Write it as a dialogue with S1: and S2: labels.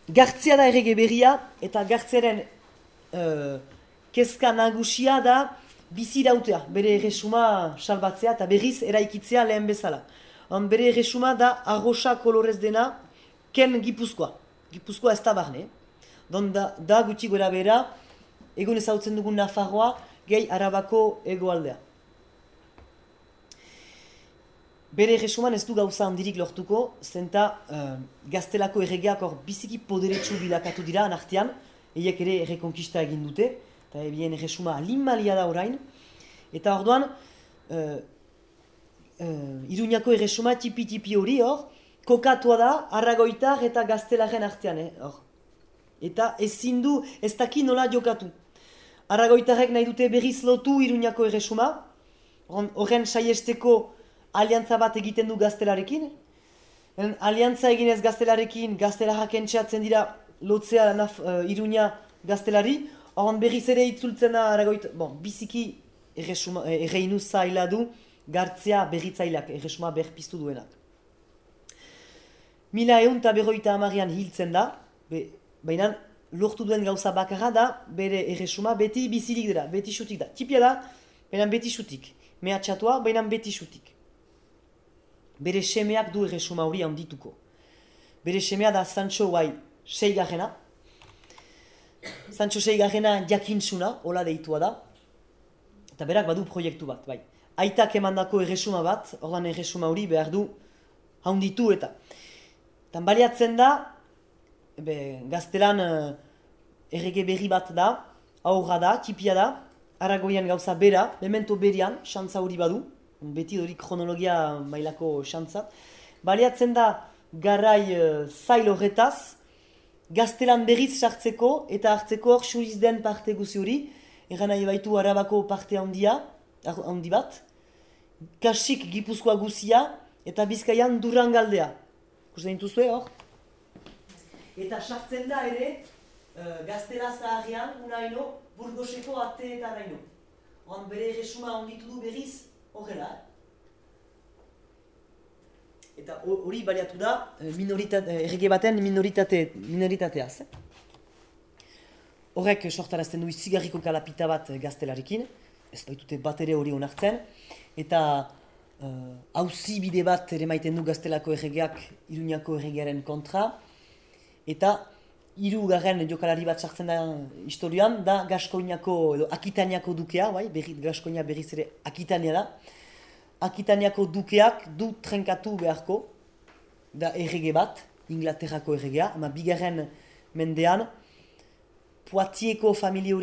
S1: Gartzia da errege berria, eta gartziaren kezka nagusia da bizirautea, bere erresuma salbatzea eta berriz eraikitzea lehen bezala. Bere erresuma da arrosa kolorez dena ken Gipuzkoa. Gipuzkoa ez da barne. Da gutxi gora bera, egun ezautzen dugun Nafarroa, gehi Arabako hegoaldea. Bere erresuman ez du gauza handirik lortuko, zenta gaztelako erregeak hor biziki poderetsu bilakatu dira anartean, eiek ere errekonkista egin dute, eta ebien erresuma alinmalia da orain, eta orduan Iruñako erresuma tipi hori hor, kokatua da Arragoitar eta gaztelaren artean, hor. Eta ezin du, ez daki nola jokatu. Arragoitarrek nahi dute berriz lotu Iruñako erresuma, horren saiesteko aliantza bat egiten du gaztelarekin. Aliantza eginez gaztelarekin, gaztelarrak entxeatzen dira lotzea Iruña gaztelari, horren berriz ere itzultzen da Arragoitar, biziki erreinu zaila du, gartzea berritzaileak, erresuma berpiztu duenak. 1150an hiltzen da, baina lortu duen gauza bakarra da, bere erresuma beti bizirik dira, beti xutik da. Tipia da, baina beti xutik. Mehatxatua, baina beti xutik. Bere semeak du erresuma hori handituko. Bere semea da Sancho seigarrena. Sancho seigarrena jakintsuna, hola deitua da. Eta berak badu proiektu bat, bai. Aitak emandako erresuma bat, ordan erresuma hori behar du handitu eta. Baliatzen da, gaztelan errege berri bat da, aurra da, tipia da, Aragoian gauza bera, memento berian, xantza hori badu, beti hori kronologia mailako xantza. Baliatzen da, garai zail horretaz, gaztelan berriz sartzeko eta hartzeko hor xuriz den parte guzi hori, eran nahi baitu Arabako parte handi bat, kasik Gipuzkoa guzia eta Bizkaian Durangaldea. Kusten dituzue hor? Eta sartzen da ere, gaztela zaharrean, unaino, Burgoseko ateetan naino. Horan bere erresuma onditu du berriz, horrela. Eta hori baliatu da, errege baten minoritateaz. Horrek sortarazten du izigarriko kalapita bat gaztelarekin, ez baitute bat ere hori onartzen, eta auzi bide bat ere maiten du gaztelako erregeak Iruñako erregearen kontra, eta hirugarren jokalari bat sartzen da historioan, da Gaskoiniako edo Akitaniako dukea, Gaskoinia berriz ere Akitania da. Akitaniako dukeak du trenkatu beharko, da errege bat, Inglaterrako erregea, ama bigarren mendean, Poitieko familia